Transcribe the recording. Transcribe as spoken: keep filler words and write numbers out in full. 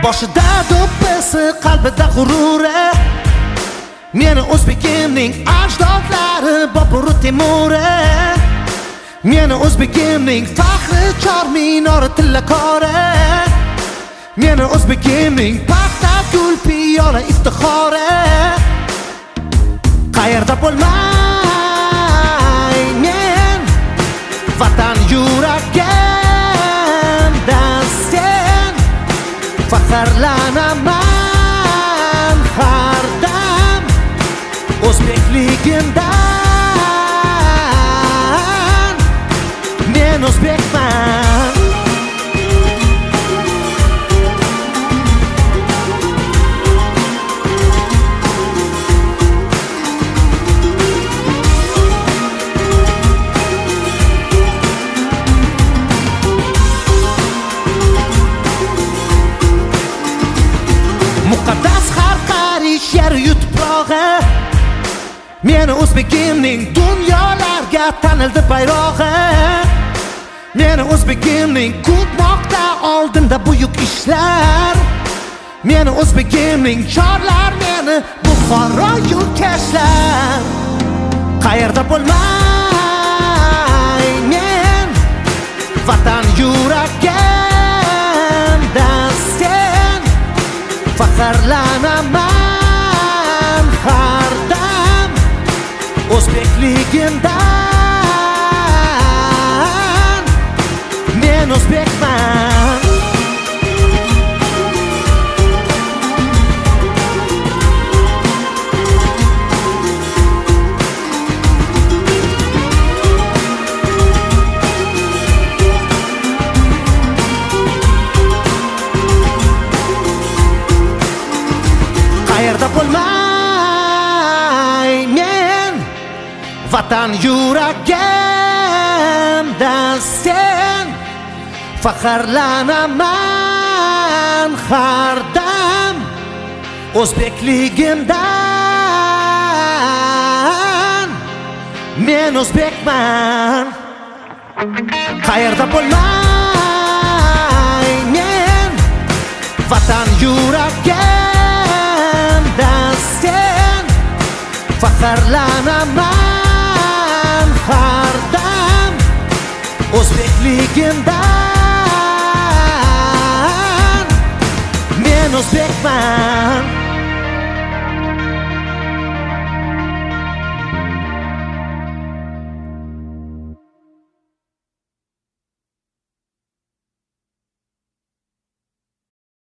Boshida do'ppisi, qalbida g'ururi, meni o'zbekimning ajdodlari Bobur Temuri. Meni o'zbekimning faxri chor minori tillakori. Meni o'zbekimning paxta gul piyola iftixori. Qayerda bo'lmay men vatan yuragimdan sen faxrlanaman har dam o'zbekligimdan. Men o'zbekman. Muqaddas har qarish yer yutuprog'i, meni o'zbekimning dunyolarga tanildi bayrog'i. Meni o'zbekimning kutmoqda oldinda buyuk ishlar. Meni o'zbekimning chorlar, meni Buxoro yurtkashlar. Qayerda bo'lmay men vatan yuragimdan sen faxrlanaman har dam o'zbekligimdan. Men o'zbekman. Qayerda bo'lmay men vatan yuragimdan sen faxrlanaman har dam o'zbekligimdan. Men o'zbekman. Qayerda bo'lmay men vatan yuragimdan sen faxrlanaman har dam o'zbekligimdan. Men o'zbekman.